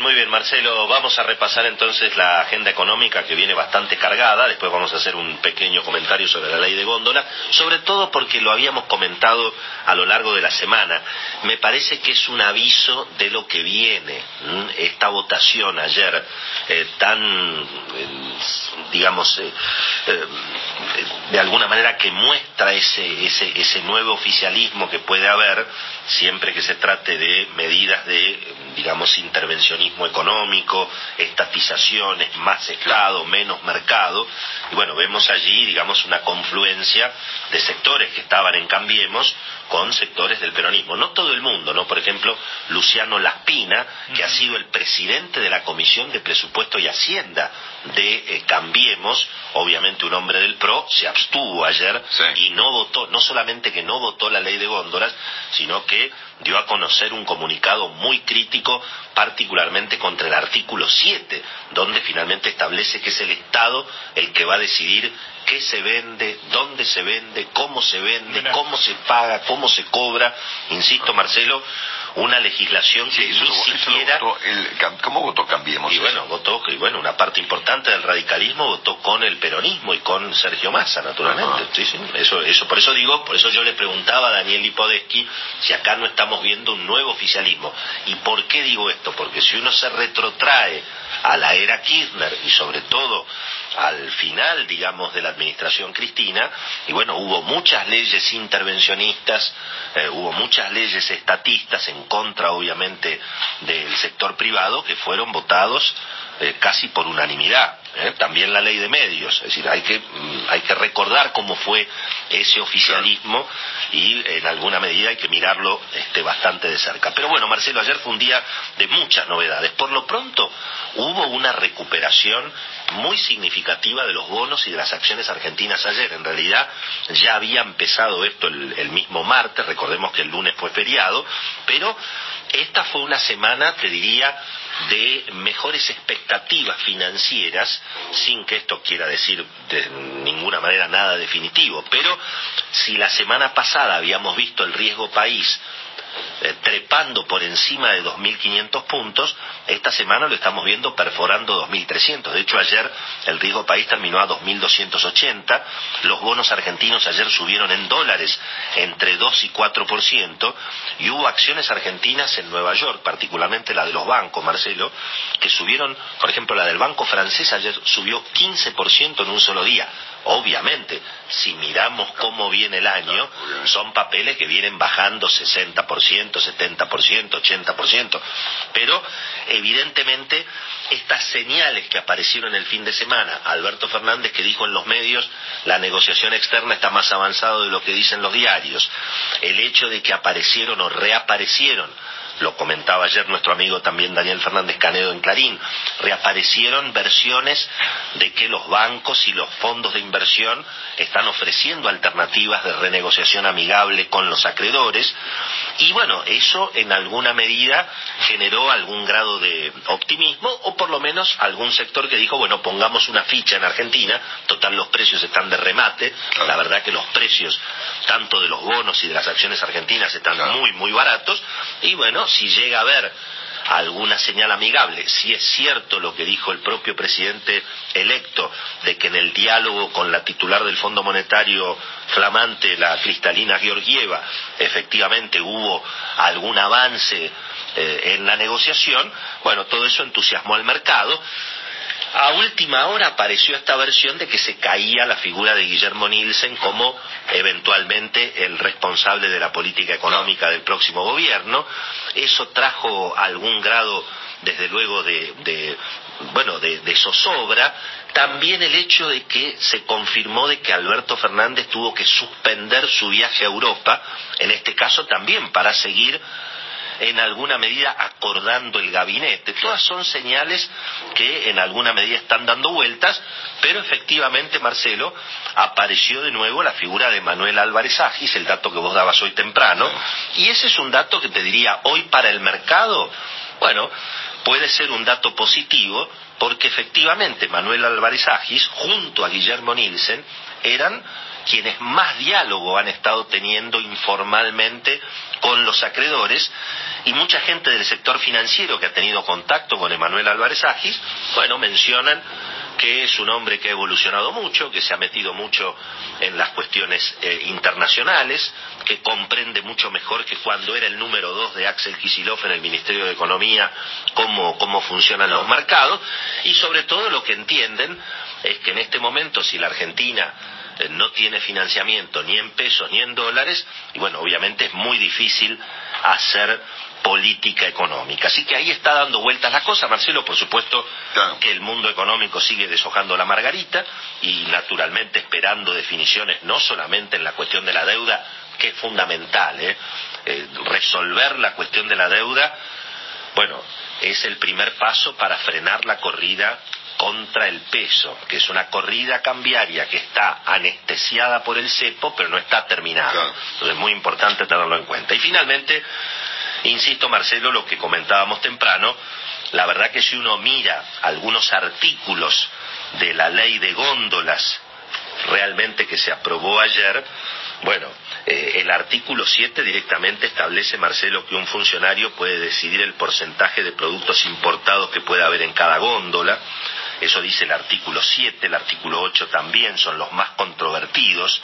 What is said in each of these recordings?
muy bien, Marcelo. Vamos a repasar entonces la agenda económica que viene bastante cargada. Después vamos a hacer un pequeño comentario sobre la ley de góndola, sobre todo porque lo habíamos comentado a lo largo de la semana. Me parece que es un aviso de lo que viene. Esta votación ayer de alguna manera que muestra ese nuevo oficialismo que puede haber siempre que se trate de medidas de, intervencionismo económico, estatizaciones, más Estado, menos mercado. Y bueno, vemos allí, una confluencia de sectores que estaban en Cambiemos con sectores del peronismo. No todo el mundo, ¿no? Por ejemplo, Luciano Laspina, que ha sido el presidente de la Comisión de Presupuesto y Hacienda de Cambiemos, obviamente un hombre del PRO, se abstuvo ayer y no votó, no solamente que no votó la ley de góndolas, sino que dio a conocer un comunicado muy crítico, particularmente contra el artículo 7, donde finalmente establece que es el Estado el que va a decidir qué se vende, dónde se vende, cómo se vende, cómo se paga, cómo se cobra. Insisto, Marcelo, una legislación que ni siquiera... ¿Cómo votó Cambiemos? Una parte importante del radicalismo votó con el peronismo y con Sergio Massa, naturalmente. Por eso yo le preguntaba a Daniel Lipodesky si acá no estamos viendo un nuevo oficialismo. ¿Y por qué digo esto? Porque si uno se retrotrae a la era Kirchner y sobre todo al final, de la administración Cristina, hubo muchas leyes intervencionistas, hubo muchas leyes estatistas en contra, obviamente, del sector privado que fueron votados casi por unanimidad. También la ley de medios, es decir, hay que recordar cómo fue ese oficialismo y en alguna medida hay que mirarlo bastante de cerca. Pero bueno, Marcelo, ayer fue un día de muchas novedades. Por lo pronto hubo una recuperación muy significativa de los bonos y de las acciones argentinas ayer. En realidad ya había empezado esto el mismo martes, recordemos que el lunes fue feriado, pero esta fue una semana, te diría, de mejores expectativas financieras, sin que esto quiera decir de ninguna manera nada definitivo, pero si la semana pasada habíamos visto el riesgo país trepando por encima de 2.500 puntos, esta semana lo estamos viendo perforando 2.300. De hecho, ayer el riesgo país terminó a 2.280. Los bonos argentinos ayer subieron en dólares entre 2 y 4%, y hubo acciones argentinas en Nueva York, particularmente la de los bancos, Marcelo, que subieron. Por ejemplo, la del banco francés ayer subió 15% en un solo día. Obviamente, si miramos cómo viene el año, son papeles que vienen bajando 60%, 70%, 80%. Pero, evidentemente, estas señales que aparecieron el fin de semana, Alberto Fernández, que dijo en los medios, la negociación externa está más avanzada de lo que dicen los diarios, el hecho de que aparecieron o reaparecieron, lo comentaba ayer nuestro amigo también Daniel Fernández Canedo en Clarín, reaparecieron versiones de que los bancos y los fondos de inversión están ofreciendo alternativas de renegociación amigable con los acreedores, y eso en alguna medida generó algún grado de optimismo, o por lo menos algún sector que dijo, pongamos una ficha en Argentina, total los precios están de remate, la verdad que los precios tanto de los bonos y de las acciones argentinas están muy, muy baratos, y si llega a haber alguna señal amigable, si es cierto lo que dijo el propio presidente electo, de que en el diálogo con la titular del Fondo Monetario flamante, la Kristalina Georgieva, efectivamente hubo algún avance en la negociación, todo eso entusiasmó al mercado. A última hora apareció esta versión de que se caía la figura de Guillermo Nielsen como eventualmente el responsable de la política económica del próximo gobierno. Eso trajo algún grado, desde luego, de zozobra. También el hecho de que se confirmó de que Alberto Fernández tuvo que suspender su viaje a Europa, en este caso también para seguir en alguna medida acordando el gabinete. Todas son señales que en alguna medida están dando vueltas, pero efectivamente, Marcelo, apareció de nuevo la figura de Manuel Álvarez Agis, el dato que vos dabas hoy temprano, y ese es un dato que te diría hoy para el mercado, puede ser un dato positivo porque efectivamente Manuel Álvarez Agis, junto a Guillermo Nielsen, eran quienes más diálogo han estado teniendo informalmente con los acreedores, y mucha gente del sector financiero que ha tenido contacto con Emanuel Álvarez Agis, bueno, mencionan que es un hombre que ha evolucionado mucho, que se ha metido mucho en las cuestiones internacionales, que comprende mucho mejor que cuando era el número 2 de Axel Kicillof en el Ministerio de Economía cómo funcionan los mercados, y sobre todo lo que entienden es que en este momento, si la Argentina no tiene financiamiento ni en pesos ni en dólares, y bueno, obviamente es muy difícil hacer política económica. Así que ahí está dando vueltas la cosa, Marcelo. Por supuesto que el mundo económico sigue deshojando la margarita y naturalmente esperando definiciones no solamente en la cuestión de la deuda, que es fundamental, resolver la cuestión de la deuda, bueno, es el primer paso para frenar la corrida contra el peso, que es una corrida cambiaria que está anestesiada por el cepo, pero no está terminada. Claro. Entonces es muy importante tenerlo en cuenta. Y finalmente, insisto, Marcelo, lo que comentábamos temprano, la verdad que si uno mira algunos artículos de la ley de góndolas realmente que se aprobó ayer, bueno, el artículo 7 directamente establece, Marcelo, que un funcionario puede decidir el porcentaje de productos importados que puede haber en cada góndola. Eso dice el artículo 7, el artículo 8 también son los más controvertidos,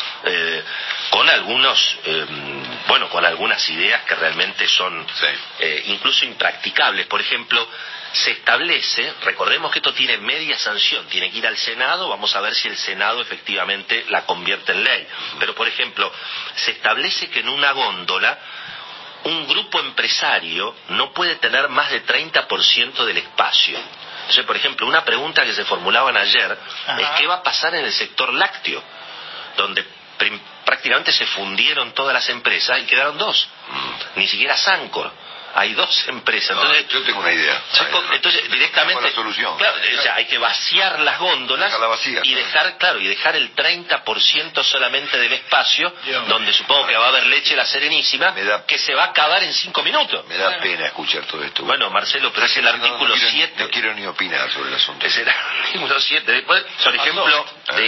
con algunos, con algunas ideas que realmente son incluso impracticables. Por ejemplo, se establece, recordemos que esto tiene media sanción, tiene que ir al Senado, vamos a ver si el Senado efectivamente la convierte en ley. Pero, por ejemplo, se establece que en una góndola un grupo empresario no puede tener más de 30% del espacio. Entonces, por ejemplo, una pregunta que se formulaban ayer es qué va a pasar en el sector lácteo, donde prácticamente se fundieron todas las empresas y quedaron dos, ni siquiera Sancor. Hay dos empresas. Entonces, yo tengo una idea. Entonces directamente, la solución. Claro, o sea, hay que vaciar las góndolas y dejar el 30% solamente del espacio, donde supongo que va a haber leche La Serenísima, que se va a acabar en 5 minutos. Me da pena escuchar todo esto. Bueno, Marcelo, pero es el artículo 7. No quiero ni opinar sobre el asunto. Es el artículo 7. Después, por ejemplo,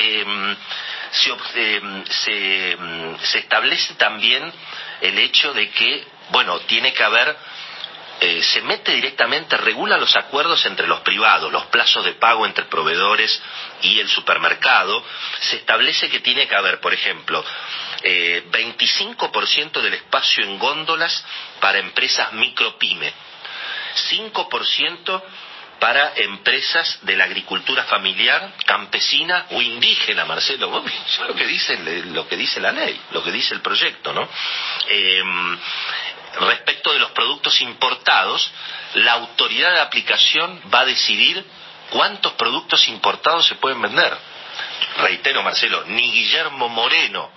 se establece también el hecho de que, tiene que haber, se mete directamente, regula los acuerdos entre los privados, los plazos de pago entre proveedores y el supermercado. Se establece que tiene que haber, por ejemplo, 25% del espacio en góndolas para empresas micropyme, 5% para empresas de la agricultura familiar, campesina o indígena, Marcelo. Eso es lo que dice la ley, lo que dice el proyecto, ¿no? Respecto de los productos importados, la autoridad de aplicación va a decidir cuántos productos importados se pueden vender. Reitero, Marcelo, ni Guillermo Moreno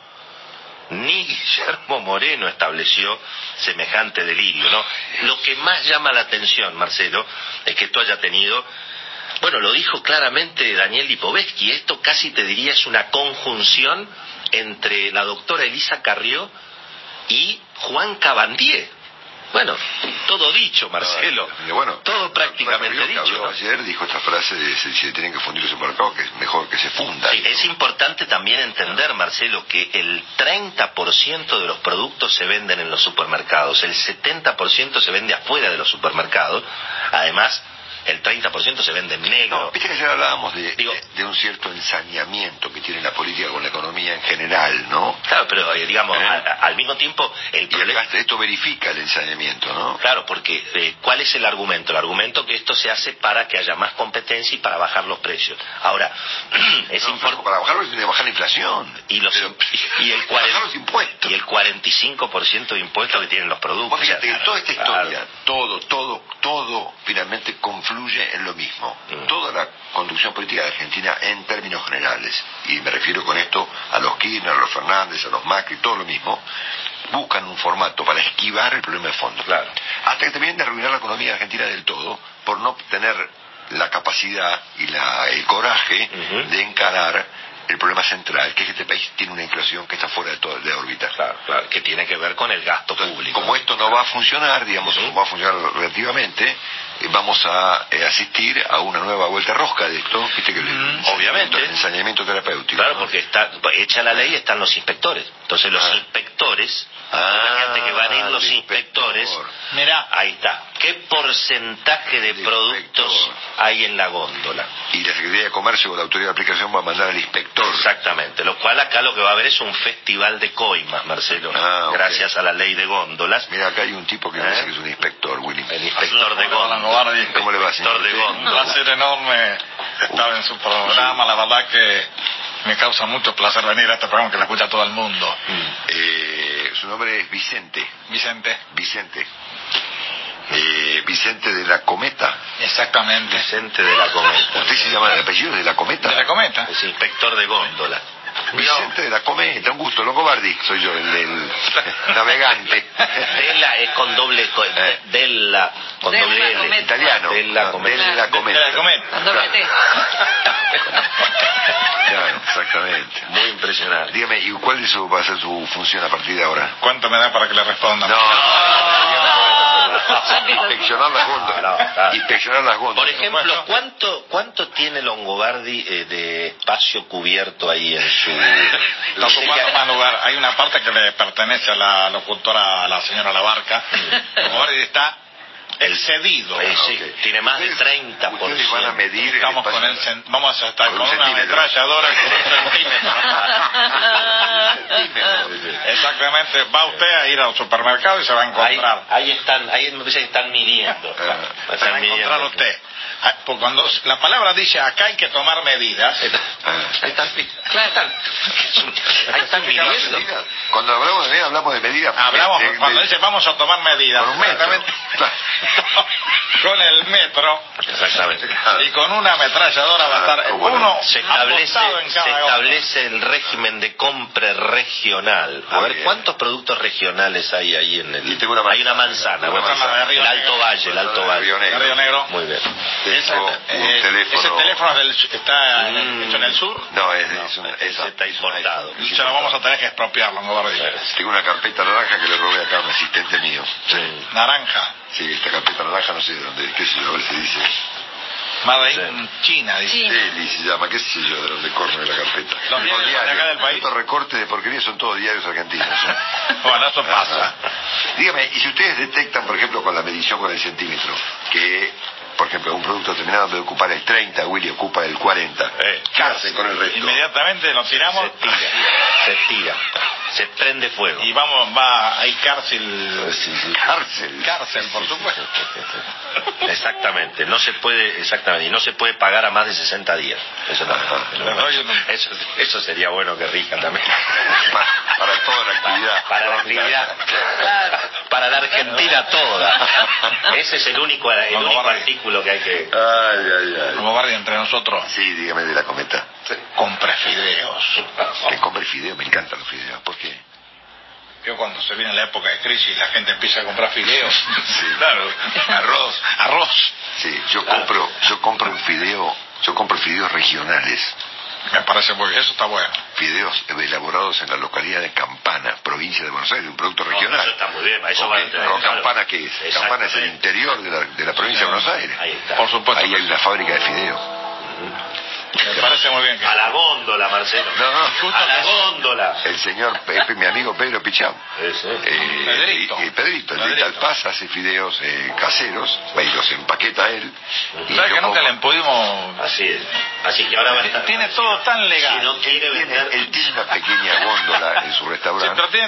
estableció semejante delirio, ¿no? Lo que más llama la atención, Marcelo, es que esto haya tenido, lo dijo claramente Daniel Lipovetsky, esto casi te diría es una conjunción entre la doctora Elisa Carrió y Juan Cabandier. Todo dicho, Marcelo. Todo prácticamente dicho, ¿no? Ayer dijo esta frase de si se tienen que fundir los supermercados, que es mejor que se fundan. Sí, es importante también entender, Marcelo, que el 30% de los productos se venden en los supermercados, el 70% se vende afuera de los supermercados. Además, el 30% se vende en negro. Viste que ayer hablábamos de un cierto ensañamiento que tiene la política con la economía en general, ¿no? Claro, pero al mismo tiempo el problema... Esto verifica el ensañamiento, ¿no? Claro, porque ¿cuál es el argumento? El argumento que esto se hace para que haya más competencia y para bajar los precios. Ahora, es importante... Para bajarlos tiene que bajar la inflación. Y el 45% de impuestos que tienen los productos. Fíjate que toda esta historia, todo finalmente confluye en lo mismo. Toda la conducción política de Argentina en términos generales, y me refiero con esto a los Kirchner, a los Fernández, a los Macri, todo lo mismo, buscan un formato para esquivar el problema de fondo. Claro. Hasta que terminen de arruinar la economía argentina del todo, por no tener la capacidad y el coraje de encarar el problema central, que es que este país tiene una inflación que está fuera de órbita. Claro, que tiene que ver con el gasto público. Como esto no va a funcionar, no va a funcionar relativamente, vamos a asistir a una nueva vuelta rosca de esto, viste que obviamente el ensañamiento terapéutico. Claro, porque está hecha la ley, están los inspectores. Entonces los inspectores, imagínate que van a ir los inspectores. Mirá, Ahí está. ¿Qué porcentaje de productos hay en la góndola? Y la Secretaría de Comercio o la Autoridad de Aplicación va a mandar al inspector. Exactamente, lo cual acá lo que va a haber es un festival de coimas, Marcelo, gracias a la ley de góndolas. Mira, acá hay un tipo que dice que es un inspector, Willy. El inspector de góndolas. ¿Cómo le va, señor? Un placer enorme estar en su programa, la verdad que me causa mucho placer venir a este programa que lo escucha todo el mundo. Su nombre es Vicente. Vicente. Vicente de la Cometa. Exactamente. Vicente de la Cometa. ¿Usted se llama el apellido de la Cometa? De la Cometa. Es inspector de góndola. Vicente de la Cometa, un gusto. Longobardi, soy yo, el del navegante. Della es con doble della con doble L. Italiano. Della Cometa. Della Cometa. De la Cometa. Con doble T. Claro, exactamente. Muy impresionante. Dígame, ¿y cuál va a ser su función a partir de ahora? ¿Cuánto me da para que le responda? Inspeccionar las góndolas. Inspeccionar las góndolas. Por ejemplo, ¿cuánto tiene Longobardi de espacio cubierto ahí en su... Está ocupando más lugar. Hay una parte que le pertenece a la locutora, a la señora Labarca. Longobardi está excedido. Sí, tiene más de 30%. Ustedes van a medir Estamos el con espacio. vamos a estar con una ametralladora con un centímetro. Exactamente. Va usted a ir al supermercado y se va a encontrar. Ahí me parece que están midiendo. Se va a encontrar usted. Pues cuando la palabra dice acá hay que tomar medidas. Ahí están midiendo. Cuando hablamos de medidas, hablamos de medidas. Cuando dice vamos a tomar medidas. Con un metro. Con el metro. Exactamente. Y con una ametralladora va a estar uno se establece el régimen de compra regional. A ver, ¿cuántos productos regionales hay ahí en el... Hay una manzana. El Alto Valle. Río Negro. Muy bien. Ese teléfono está hecho en el sur. No, ese está importado. Y se lo vamos a tener que expropiar, Longobardi. Tengo una carpeta naranja que le robé acá a un asistente mío. Naranja. Sí, esta carpeta naranja no sé de dónde, qué sé yo, a ver si dice. Made in China, dice. Deli se llama, qué sé yo, de dónde corre la carpeta. Los diarios de acá del país. Estos recortes de porquería son todos diarios argentinos. Bueno, eso pasa. Dígame, y si ustedes detectan, por ejemplo, con la medición con el centímetro, que, por ejemplo, un producto determinado debe ocupar el 30, Willy ocupa el 40, ¿qué hacen con el resto? Inmediatamente lo tiramos. Se tira. Se prende fuego. Y hay cárcel. Cárcel, por supuesto. Exactamente. No se puede pagar a más de 60 días. Eso sería bueno que rija también. Para toda la actividad. Para la actividad. Para la Argentina toda. Ese es el único artículo que hay que... Longobardi, entre nosotros. Sí, dígame de la Cometa. Compre fideos. Que compre fideos, me encantan los fideos. ¿Por qué? Yo cuando se viene la época de crisis la gente empieza a comprar fideos. Sí. Claro. Arroz. Sí, yo compro fideos regionales. Me parece muy bien, eso está bueno. Fideos elaborados en la localidad de Campana, provincia de Buenos Aires, un producto regional. Eso está muy bien, eso va a tener. Campana, ¿qué es? Campana es el interior de la provincia de Buenos Aires. Ahí está. Por supuesto. Ahí hay una fábrica de fideos. Me parece muy bien. A la góndola, Marcelo. No. A la góndola. El señor, mi amigo Pedro Pichau. Pedrito, el de Talpaz hace fideos caseros, y los empaqueta él. ¿Sabes que nunca le pudimos...? Así es. Así que ahora va a estar... Tiene todo tan legal. Si no quiere vender... Él tiene una pequeña góndola en su restaurante.